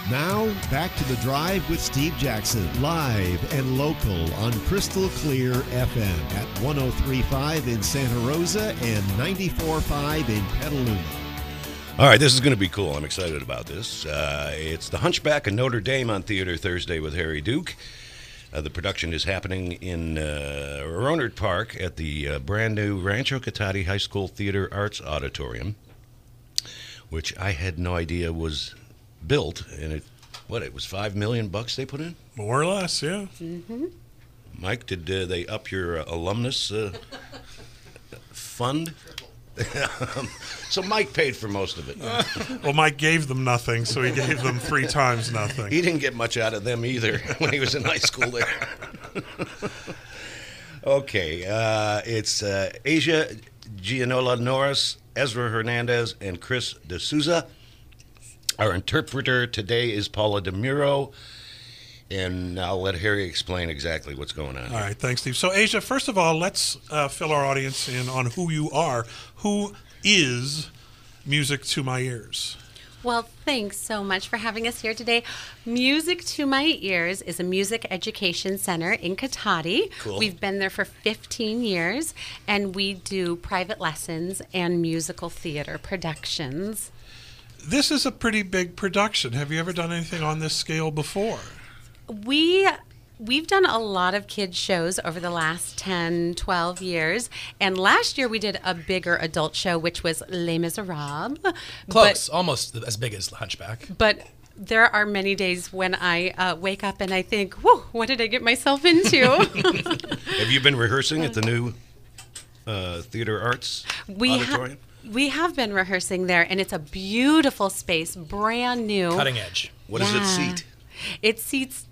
Now, back to The Drive with Steve Jackson, live and local on Crystal Clear FM at 103.5 in Santa Rosa and 94.5 in Petaluma. All right, this is going to be cool. I'm excited about this. It's The Hunchback of Notre Dame on Theater Thursday with Harry Duke. The production is happening in Rohnert Park at the brand new Rancho Cotati High School Theater Arts Auditorium, which I had no idea was built. And it was $5 million they put in? More or less, yeah. Mm-hmm. Mike, did they up your alumnus fund? So Mike paid for most of it. Well, Mike gave them nothing, so he gave them 3 times nothing. He didn't get much out of them either when he was in high school there. Okay, it's Asia Gianola Norris, Ezra Hernandez, and Chris D'Souza. Our interpreter today is Paula DeMuro. And I'll let Harry explain exactly what's going on. All right, thanks, Steve. So, Asia, first of all, let's fill our audience in on who you are. Who is Music to My Ears? Well, thanks so much for having us here today. Music to My Ears is a music education center in Cotati. Cool. We've been there for 15 years, and we do private lessons and musical theater productions. This is a pretty big production. Have you ever done anything on this scale before? We've done a lot of kids shows over the last 10, 12 years. And last year we did a bigger adult show, which was Les Miserables. Close, almost as big as The Hunchback. But there are many days when I wake up and I think, whoa, what did I get myself into? Have you been rehearsing at the new Theater Arts Auditorium? We have been rehearsing there, and it's a beautiful space, brand new. Cutting edge. What does it seat? It seats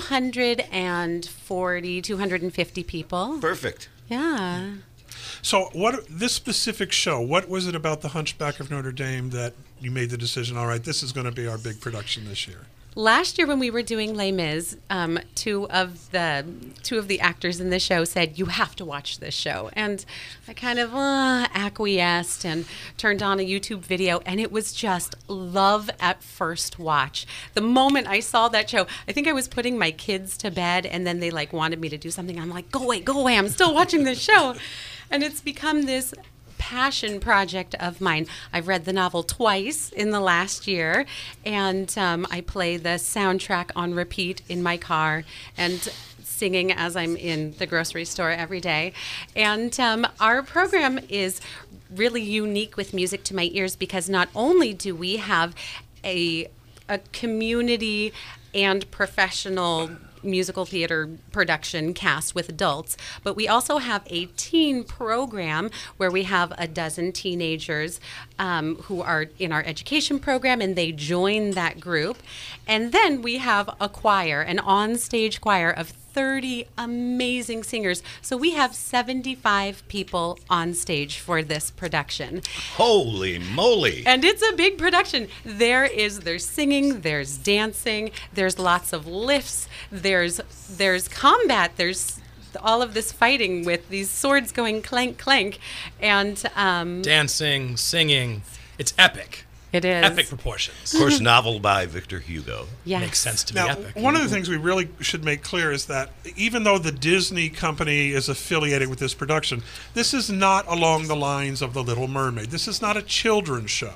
240, 250 people. Perfect. Yeah. So this specific show, what was it about The Hunchback of Notre Dame that you made the decision, all right, this is going to be our big production this year? Last year when we were doing Les Mis, two of the actors in the show said, you have to watch this show. And I kind of acquiesced and turned on a YouTube video, and it was just love at first watch. The moment I saw that show, I think I was putting my kids to bed, and then they wanted me to do something. I'm like, go away, I'm still watching this show. And it's become this passion project of mine. I've read the novel twice in the last year, and I play the soundtrack on repeat in my car and singing as I'm in the grocery store every day. And our program is really unique with Music to My Ears because not only do we have a community and professional musical theater production cast with adults, but we also have a teen program where we have a dozen teenagers who are in our education program, and they join that group. And then we have a choir, an on-stage choir of 30 amazing singers. So we have 75 people on stage for this production. Holy moly. And it's a big production. There's singing, there's dancing, there's lots of lifts, there's combat, there's all of this fighting with these swords going clank, clank, and dancing, singing. It's epic. It is. Epic proportions. Of course, novel by Victor Hugo. Yes. Makes sense to be Now, epic. one of the things we really should make clear is that even though the Disney company is affiliated with this production, this is not along the lines of The Little Mermaid. This is not a children's show.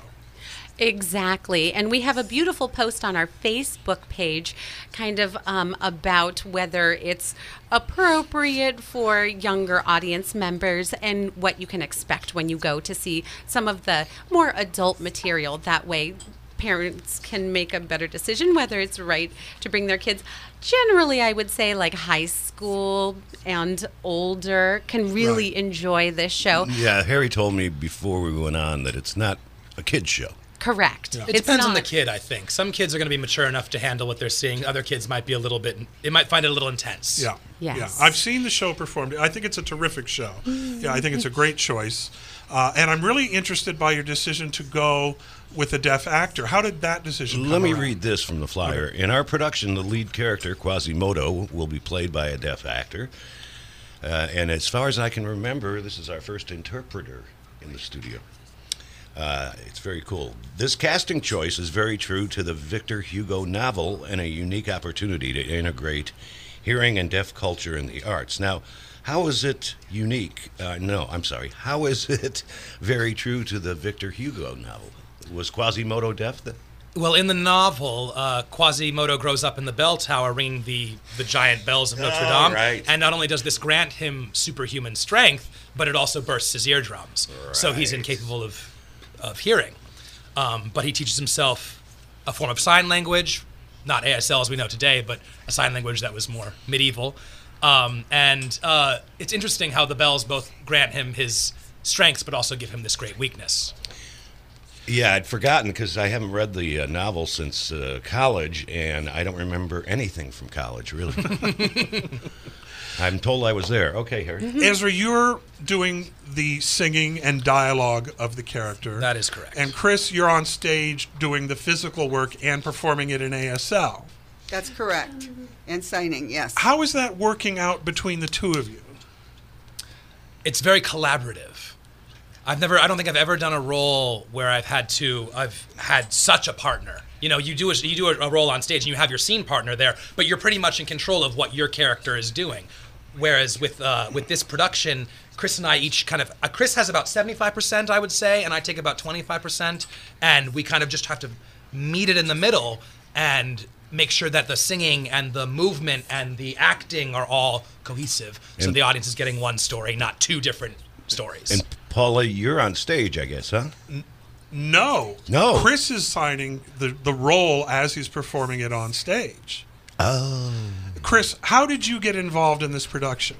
Exactly. And we have a beautiful post on our Facebook page kind of about whether it's appropriate for younger audience members and what you can expect when you go to see some of the more adult material. That way parents can make a better decision whether it's right to bring their kids. Generally, I would say high school and older can really enjoy this show. Yeah, Harry told me before we went on that it's not a kid's show. Correct. Yeah. It depends on the kid, I think. Some kids are going to be mature enough to handle what they're seeing. Other kids might be they might find it a little intense. Yeah. Yes. Yeah. I've seen the show performed. I think it's a terrific show. Yeah, I think it's a great choice. And I'm really interested by your decision to go with a deaf actor. How did that decision come Let me around? read this from the flyer. In our production, the lead character, Quasimodo, will be played by a deaf actor. And as far as I can remember, this is our first interpreter in the studio. It's very cool. This casting choice is very true to the Victor Hugo novel and a unique opportunity to integrate hearing and deaf culture in the arts. Now, how is it unique? How is it very true to the Victor Hugo novel? Was Quasimodo deaf? Well, in the novel, Quasimodo grows up in the bell tower ringing the giant bells of Notre Dame. Right. And not only does this grant him superhuman strength, but it also bursts his eardrums. Right. So he's incapable of hearing. But he teaches himself a form of sign language, not ASL as we know today, but a sign language that was more medieval. And it's interesting how the bells both grant him his strengths, but also give him this great weakness. Yeah, I'd forgotten because I haven't read the novel since college, and I don't remember anything from college, really. I'm told I was there. Okay, Harry. Ezra, you're doing the singing and dialogue of the character. That is correct. And Chris, you're on stage doing the physical work and performing it in ASL. That's correct. And signing, yes. How is that working out between the two of you? It's very collaborative. I don't think I've ever done a role where I've had such a partner. You know, you do a role on stage and you have your scene partner there, but you're pretty much in control of what your character is doing. Whereas with this production, Chris and I each Chris has about 75%, I would say, and I take about 25%, and we kind of just have to meet it in the middle and make sure that the singing and the movement and the acting are all cohesive, so the audience is getting one story, not two different stories. And Paula, you're on stage, I guess, huh? No. No. Chris is signing the role as he's performing it on stage. Oh. Chris, how did you get involved in this production?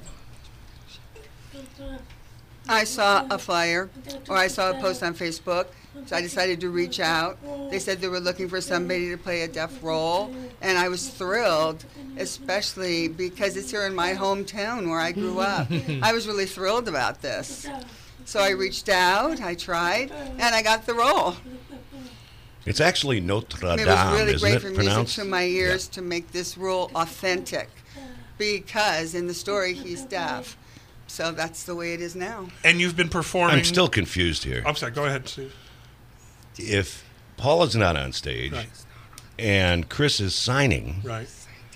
I saw a flyer, or I saw a post on Facebook, so I decided to reach out. They said they were looking for somebody to play a deaf role, and I was thrilled, especially because it's here in my hometown where I grew up. I was really thrilled about this. So I reached out, I tried, and I got the role. It's actually Notre Dame, It was really isn't great it for pronounced? music to my ears to make this role authentic, because in the story he's deaf. So that's the way it is now. And you've been performing... I'm still confused here. I'm sorry, go ahead, Steve. If Paula's not on stage Right. and Chris is signing, Right.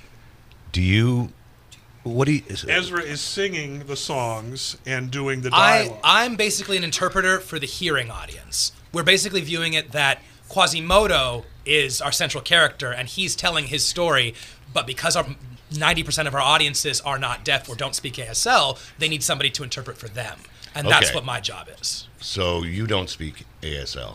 Ezra is singing the songs and doing the dialogue. I'm basically an interpreter for the hearing audience. We're basically viewing it that Quasimodo is our central character and he's telling his story, but because 90% of our audiences are not deaf or don't speak ASL, they need somebody to interpret for them. And that's Okay. what my job is. So you don't speak ASL.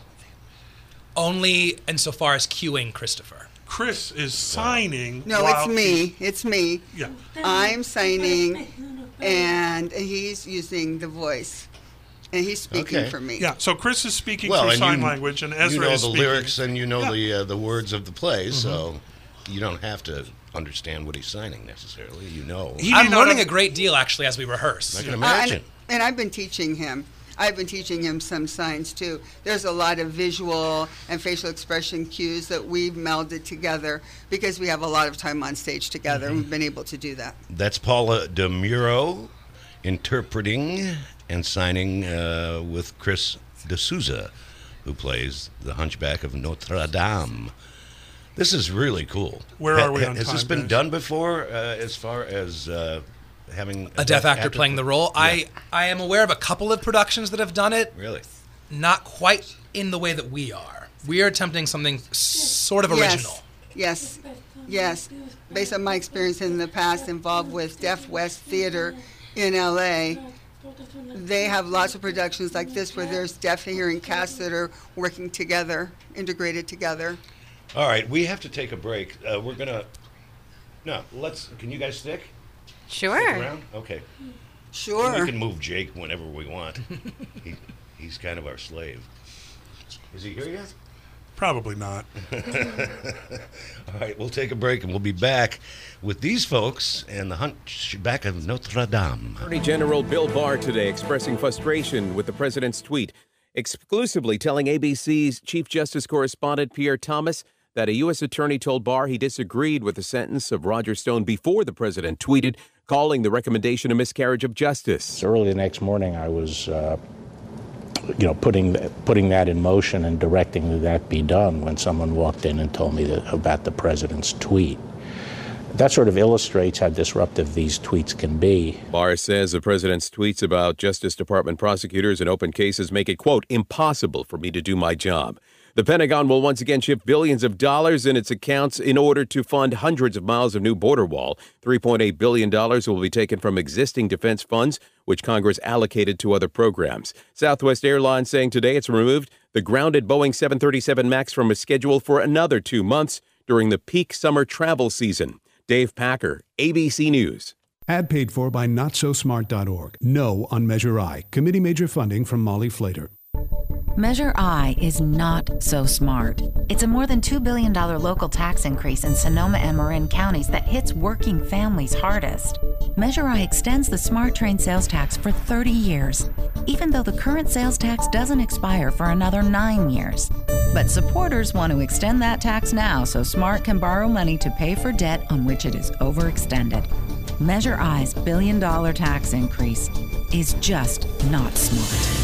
Only insofar as cueing Christopher. Chris is signing. No, while it's me. It's me. Yeah. I'm signing, and he's using the voice, and he's speaking Okay. for me. Yeah. So Chris is speaking Well, through and sign language, and Ezra you know is the speaking. lyrics and you know Yeah. the words of the play, so you don't have to understand what he's signing necessarily. You know. I'm learning a great deal, actually, as we rehearse. I can imagine. And I've been teaching him. I've been teaching him some signs too. There's a lot of visual and facial expression cues that we've melded together because we have a lot of time on stage together, and we've been able to do that. That's Paula DeMuro interpreting and signing with Chris D'Souza, who plays the Hunchback of Notre Dame. This is really cool. Where are we on Has time, this been guys? done before as far as having A deaf actor playing the role. Yeah. I am aware of a couple of productions that have done it. Really? Not quite in the way that we are. We are attempting something sort of original. Yes. Based on my experience in the past involved with Deaf West Theater in LA, they have lots of productions like this where there's deaf hearing casts that are working together, integrated together. All right, we have to take a break. We're gonna. No, can you guys stick? Sure. Stick around? Okay. Sure. We can move Jake whenever we want. He's kind of our slave. Is he here yet? Probably not. All right, we'll take a break and we'll be back with these folks and the Hunchback of Notre Dame. Attorney General Bill Barr today expressing frustration with the president's tweet, exclusively telling ABC's Chief Justice correspondent Pierre Thomas that a U.S. attorney told Barr he disagreed with the sentence of Roger Stone before the president tweeted, calling the recommendation a miscarriage of justice. Early the next morning, I was putting that in motion and directing that be done when someone walked in and told me about the president's tweet. That sort of illustrates how disruptive these tweets can be. Barr says the president's tweets about Justice Department prosecutors and open cases make it, quote, impossible for me to do my job. The Pentagon will once again shift billions of dollars in its accounts in order to fund hundreds of miles of new border wall. $3.8 billion will be taken from existing defense funds, which Congress allocated to other programs. Southwest Airlines saying today it's removed the grounded Boeing 737 MAX from a schedule for another 2 months during the peak summer travel season. Dave Packer, ABC News. Ad paid for by NotSoSmart.org. No on Measure I. Committee major funding from Molly Flater. Measure I is not so smart. It's a more than $2 billion local tax increase in Sonoma and Marin counties that hits working families hardest. Measure I extends the SMART train sales tax for 30 years, even though the current sales tax doesn't expire for another 9 years. But supporters want to extend that tax now so SMART can borrow money to pay for debt on which it is overextended. Measure I's $1 billion tax increase is just not smart.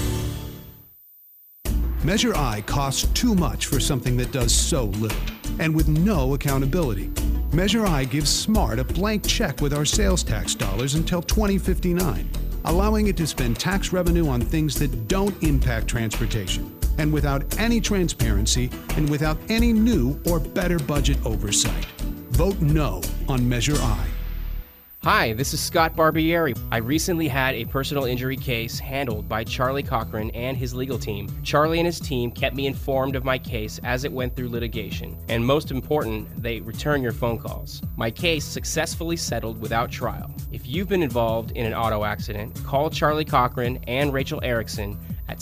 Measure I costs too much for something that does so little, and with no accountability. Measure I gives SMART a blank check with our sales tax dollars until 2059, allowing it to spend tax revenue on things that don't impact transportation, and without any transparency and without any new or better budget oversight. Vote no on Measure I. Hi, this is Scott Barbieri. I recently had a personal injury case handled by Charlie Cochran and his legal team. Charlie and his team kept me informed of my case as it went through litigation. And most important, they return your phone calls. My case successfully settled without trial. If you've been involved in an auto accident, call Charlie Cochran and Rachel Erickson at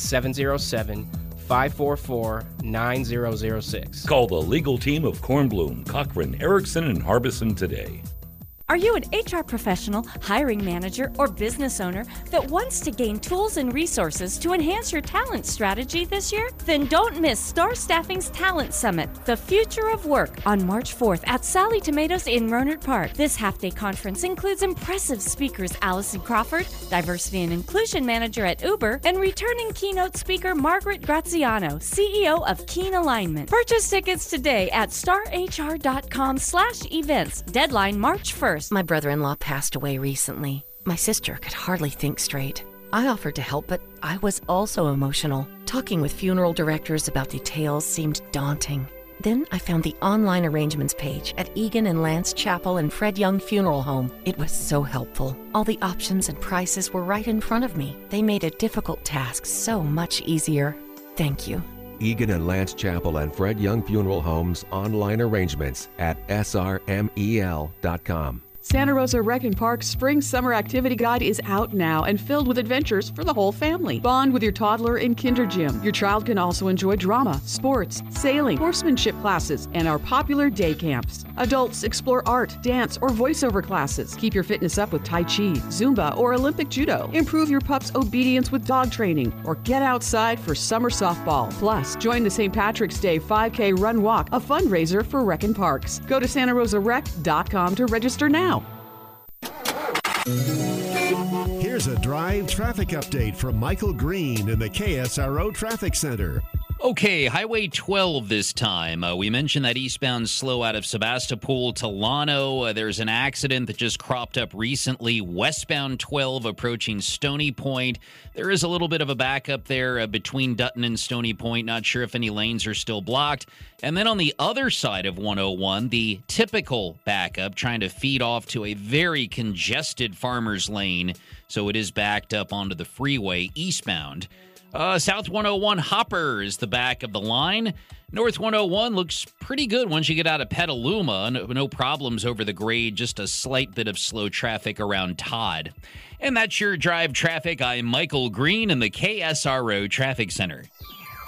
707-544-9006. Call the legal team of Kornblum, Cochran, Erickson, and Harbison today. Are you an HR professional, hiring manager, or business owner that wants to gain tools and resources to enhance your talent strategy this year? Then don't miss Star Staffing's Talent Summit, The Future of Work, on March 4th at Sally Tomatoes in Rohnert Park. This half-day conference includes impressive speakers Allison Crawford, Diversity and Inclusion Manager at Uber, and returning keynote speaker Margaret Graziano, CEO of Keen Alignment. Purchase tickets today at starhr.com/events. Deadline March 1st. My brother-in-law passed away recently. My sister could hardly think straight. I offered to help, but I was also emotional. Talking with funeral directors about details seemed daunting. Then I found the online arrangements page at Egan and Lance Chapel and Fred Young Funeral Home. It was so helpful. All the options and prices were right in front of me. They made a difficult task so much easier. Thank you. Egan and Lance Chapel and Fred Young Funeral Homes online arrangements at srmel.com. Santa Rosa Rec and Park's Spring Summer Activity Guide is out now and filled with adventures for the whole family. Bond with your toddler in Kinder Gym. Your child can also enjoy drama, sports, sailing, horsemanship classes, and our popular day camps. Adults explore art, dance, or voiceover classes. Keep your fitness up with Tai Chi, Zumba, or Olympic Judo. Improve your pup's obedience with dog training, or get outside for summer softball. Plus, join the St. Patrick's Day 5K Run Walk, a fundraiser for Rec and Parks. Go to santarosarec.com to register now. Here's a Drive traffic update from Michael Green in the KSRO Traffic Center. Okay, Highway 12 this time. We mentioned that eastbound slow out of Sebastopol to Llano. There's an accident that just cropped up recently. Westbound 12 approaching Stony Point. There is a little bit of a backup there between Dutton and Stony Point. Not sure if any lanes are still blocked. And then on the other side of 101, the typical backup trying to feed off to a very congested Farmers Lane. So it is backed up onto the freeway eastbound. South 101 Hopper is the back of the line. North 101 looks pretty good once you get out of Petaluma. No problems over the grade, just a slight bit of slow traffic around Todd. And that's your Drive traffic. I'm Michael Green in the KSRO Traffic Center.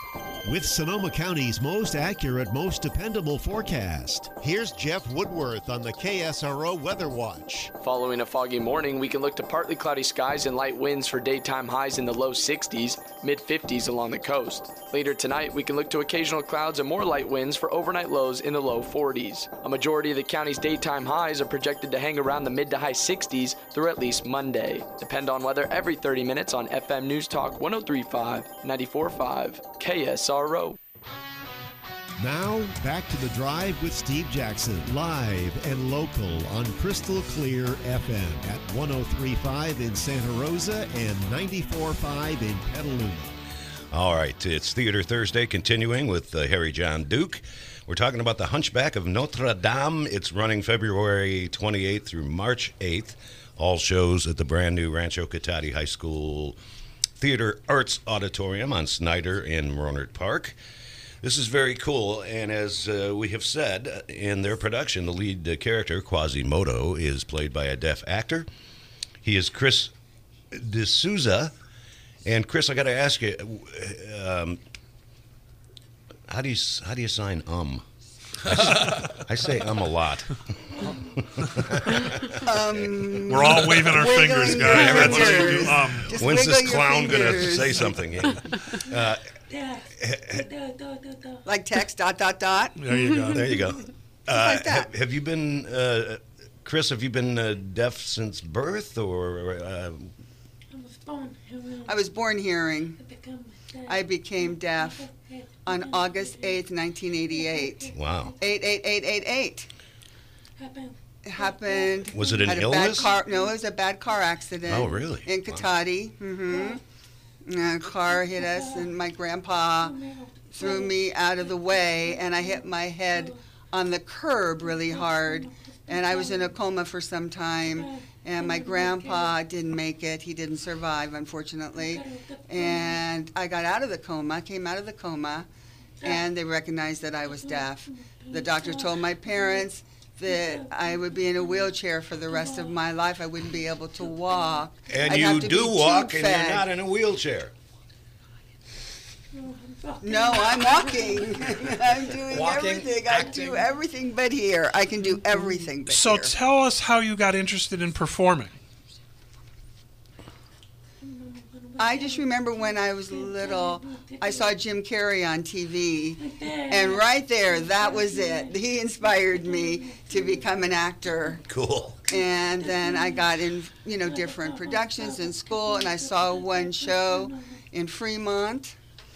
with Sonoma County's most accurate, most dependable forecast. Here's Jeff Woodworth on the KSRO Weather Watch. Following a foggy morning, we can look to partly cloudy skies and light winds for daytime highs in the low 60s, mid 50s along the coast. Later tonight, we can look to occasional clouds and more light winds for overnight lows in the low 40s. A majority of the county's daytime highs are projected to hang around the mid to high 60s through at least Monday. Depend on weather every 30 minutes on FM News Talk 103.5, 94.5, KSRO. Now, back to The Drive with Steve Jackson, live and local on Crystal Clear FM at 103.5 in Santa Rosa and 94.5 in Petaluma. All right, it's Theater Thursday, continuing with Harry John Duke. We're talking about The Hunchback of Notre Dame. It's running February 28th through March 8th. All shows at the brand new Rancho Cotati High School Theater Arts Auditorium on Snyder in Rohnert Park. This is very cool, and as we have said, in their production, the lead character, Quasimodo, is played by a deaf actor. He is Chris D'Souza. And Chris, I got to ask you, how do you sign I say a lot. We're all waving our fingers, guys. That's what you do. When's this clown going to say something? Like text ... There you go. There you go. Like that. Have you been, Chris? Have you been deaf since birth, or? I was born hearing. I became deaf on August 8th, 1988. Wow. 88888. It happened. Was it an had a illness? No, it was a bad car accident. Oh, really? In Cotati. Wow. A car hit us, and my grandpa threw me out of the way, and I hit my head on the curb really hard, and I was in a coma for some time, and my grandpa didn't make it. He didn't survive, unfortunately, and I got out of the coma, came out of the coma, and they recognized that I was deaf. The doctor told my parents that I would be in a wheelchair for the rest of my life. I wouldn't be able to walk. And I'd you have to do be walk, and tube-fed. you're not in a wheelchair. No, I'm walking. I'm doing Walking, everything. I do everything but here. I can do everything but So here. tell us how you got interested in performing. I just remember when I was little, I saw Jim Carrey on TV, and right there, that was it. He inspired me to become an actor. Cool. And then I got in, different productions in school, and I saw one show in Fremont,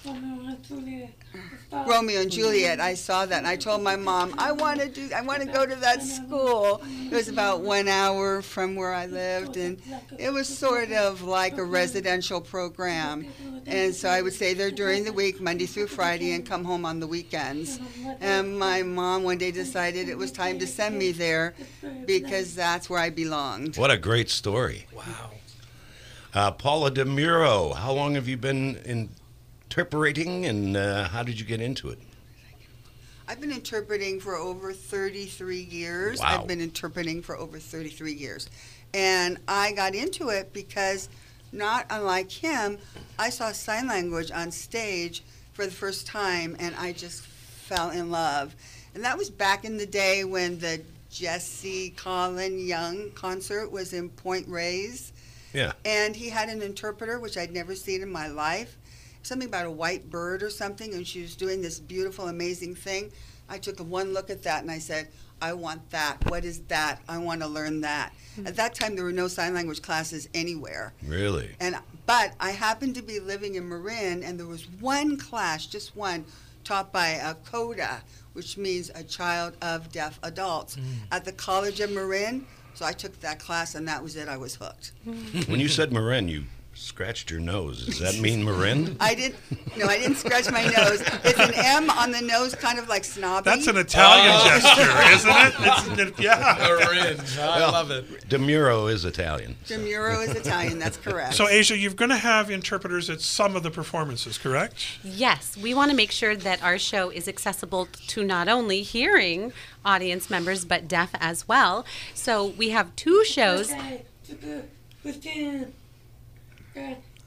Romeo and Juliet. I saw that, and I told my mom, I want to go to that school. It was about 1 hour from where I lived, and it was sort of like a residential program. And so I would stay there during the week, Monday through Friday, and come home on the weekends. And my mom one day decided it was time to send me there because that's where I belonged. What a great story. Wow. Paula DeMuro, how long have you been interpreting, and how did you get into it? I've been interpreting for over 33 years. Wow. I've been interpreting for over 33 years. And I got into it because, not unlike him, I saw sign language on stage for the first time, and I just fell in love. And that was back in the day when the Jesse Colin Young concert was in Point Reyes. Yeah. And he had an interpreter, which I'd never seen in my life. Something about a white bird or something, and she was doing this beautiful, amazing thing. I took one look at that, and I said, I want that. What is that? I want to learn that. At that time, there were no sign language classes anywhere. Really? But I happened to be living in Marin, and there was one class, just one, taught by a CODA, which means a child of deaf adults, at the College of Marin. So I took that class, and that was it. I was hooked. When you said Marin, you scratched your nose. Does that mean Marin? I didn't scratch my nose. It's an M on the nose, kind of like snobby. That's an Italian gesture, isn't it? Yeah. Marin. I love it. DeMuro is Italian. DeMuro is Italian, that's correct. So, Asia, you're going to have interpreters at some of the performances, correct? Yes, we want to make sure that our show is accessible to not only hearing audience members, but deaf as well. So we have 2 shows.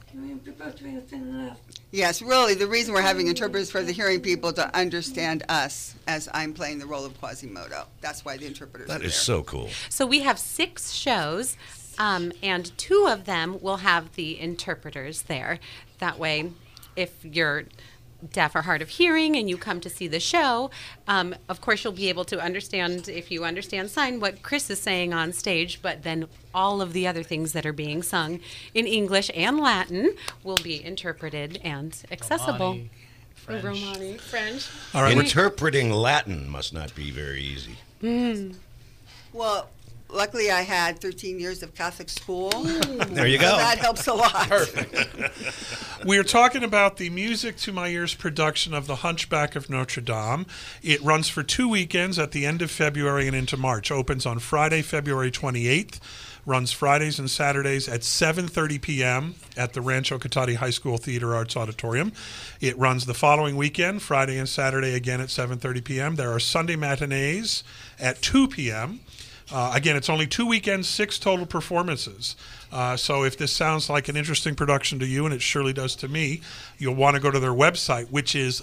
Yes, really, the reason we're having interpreters for the hearing people to understand us as I'm playing the role of Quasimodo. That's why the interpreters are That there. is so cool. So we have 6 shows, and 2 of them will have the interpreters there. That way, if you're deaf or hard of hearing and you come to see the show, of course you'll be able to understand, if you understand sign, what Chris is saying on stage, but then all of the other things that are being sung in English and Latin will be interpreted and accessible. Romani, French. All right. Interpreting Latin must not be very easy. Well, luckily I had 13 years of Catholic school. There you go. So that helps a lot. Perfect. We're talking about the Music to My Ears production of The Hunchback of Notre Dame. It runs for 2 weekends at the end of February and into March. Opens on Friday, February 28th. Runs Fridays and Saturdays at 7:30 p.m. at the Rancho Cotati High School Theater Arts Auditorium. It runs the following weekend, Friday and Saturday again at 7:30 p.m. There are Sunday matinees at 2 p.m. Again, it's only 2 weekends, 6 total performances. So if this sounds like an interesting production to you, and it surely does to me, you'll want to go to their website, which is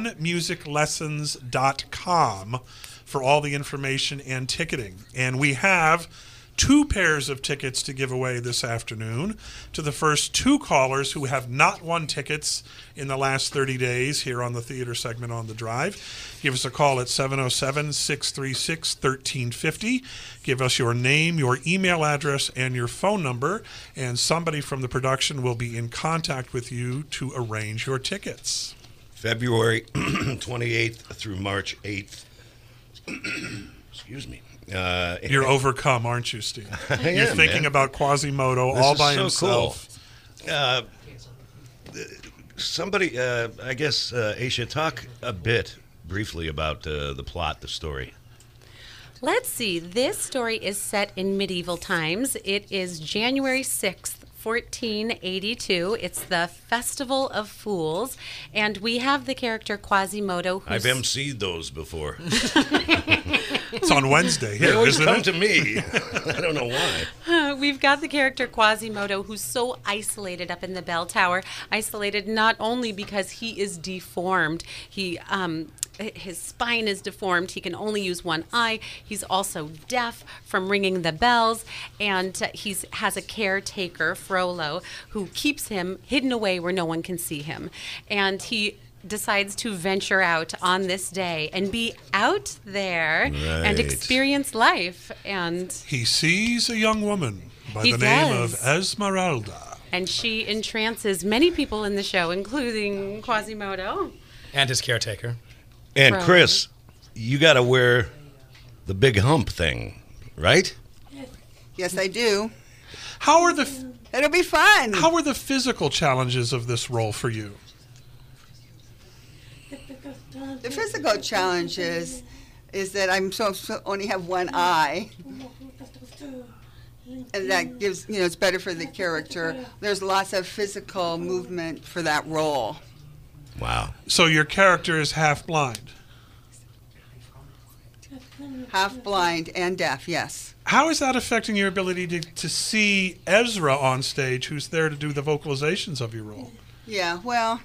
funmusiclessons.com, for all the information and ticketing. And we have 2 pairs of tickets to give away this afternoon to the first 2 callers who have not won tickets in the last 30 days here on the theater segment on The Drive. Give us a call at 707-636-1350. Give us your name, your email address, and your phone number, and somebody from the production will be in contact with you to arrange your tickets. February 28th through March 8th. Excuse me. You're overcome, aren't you, Steve? You're am, thinking man. about Quasimodo This all is by so himself. Cool. Somebody, I guess, Aisha, talk a bit briefly about the plot, the story. Let's see. This story is set in medieval times. It is January 6th, 1482. It's the Festival of Fools, and we have the character Quasimodo. I've emceed those before. It's on Wednesday They here, always isn't come it? to me. I don't know why. We've got the character Quasimodo, who's so isolated up in the bell tower. Isolated not only because he is deformed, his spine is deformed. He can only use one eye. He's also deaf from ringing the bells, and he has a caretaker, Frollo, who keeps him hidden away where no one can see him. And he decides to venture out on this day and be out there and Right. experience life. And He sees a young woman by He the name of does. Esmeralda. and she entrances many people in the show, including Quasimodo. And his caretaker. And Right. Chris, you got to wear the big hump thing, right? Yes, I do. How are the It'll be fun. How are the physical challenges of this role for you? The physical challenge is that I'm so only have one eye, and that gives it's better for the character. There's lots of physical movement for that role. Wow. So your character is half blind. Half blind and deaf, yes. How is that affecting your ability to see Ezra on stage, who's there to do the vocalizations of your role? Yeah, well,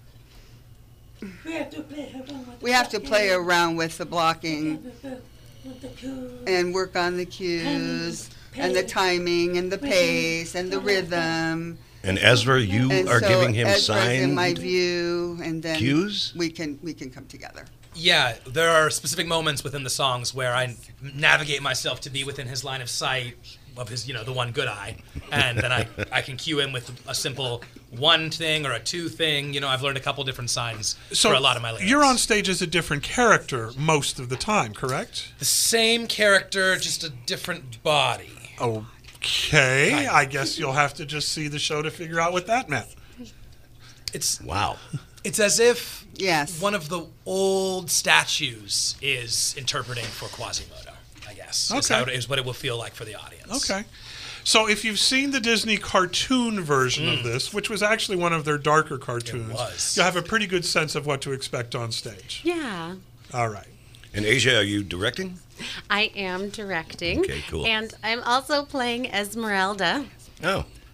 we have to play around with the blocking and work on the cues and the timing and the pace and the rhythm. And Ezra, you And are so giving him Ezra's in signed my view, and then cues? we can come together. Yeah, there are specific moments within the songs where I navigate myself to be within his line of sight of his, the one good eye, and then I can cue him with a simple one thing or a two thing. I've learned a couple different signs for a lot of my lyrics. You're on stage as a different character most of the time, correct? The same character, just a different body. Okay, I guess you'll have to just see the show to figure out what that meant. Wow. It's as if yes. one of the old statues is interpreting for Quasimodo, I guess. Okay. Is what it will feel like for the audience. Okay. So if you've seen the Disney cartoon version of this, which was actually one of their darker cartoons, you'll have a pretty good sense of what to expect on stage. Yeah. All right. And Asia, are you directing? I am directing. Okay, cool. And I'm also playing Esmeralda. Oh.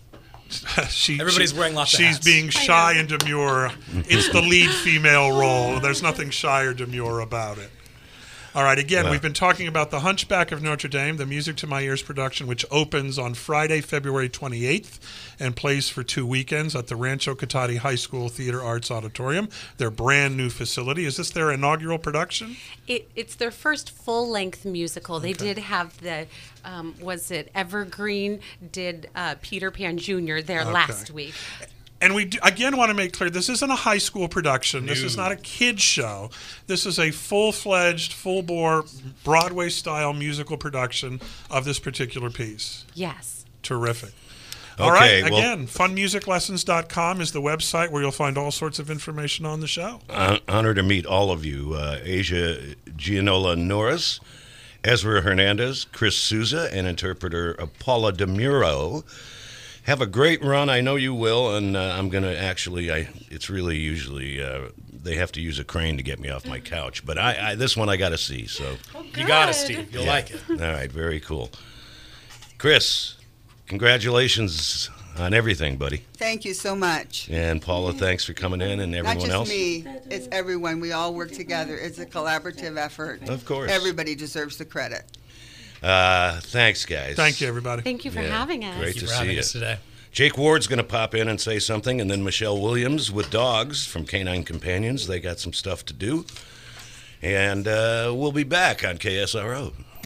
Everybody's wearing lots of She's hats. being shy and demure. It's the lead female role. There's nothing shy or demure about it. All right, again, we've been talking about The Hunchback of Notre Dame, the Music to My Ears production, which opens on Friday, February 28th and plays for 2 weekends at the Rancho Cotati High School Theater Arts Auditorium, their brand new facility. Is this their inaugural production? It's their first full-length musical. They did have the, was it Evergreen did Peter Pan Jr. there last week. And we again want to make clear, this isn't a high school production. This is not a kid's show. This is a full-fledged, full-bore, Broadway-style musical production of this particular piece. Yes. Terrific. All right, again, funmusiclessons.com is the website where you'll find all sorts of information on the show. Honor to meet all of you. Asia Gianola Norris, Ezra Hernandez, Chris Souza, and interpreter Paula DeMuro. Have a great run. I know you will, and I'm going to actually, it's really usually, they have to use a crane to get me off my couch, but this one I got to see, so. You got it, Steve. You'll like it. All right, very cool. Chris, congratulations on everything, buddy. Thank you so much. And Paula, thanks for coming in, and everyone else. Not just me, it's everyone. We all work together. It's a collaborative effort. Of course. Everybody deserves the credit. Thanks, guys. Thank you, everybody. Thank you for having us. Great Thank you to for see having you us today. Jake Ward's going to pop in and say something, and then Michelle Williams with Dogs from Canine Companions. They got some stuff to do. And we'll be back on KSRO.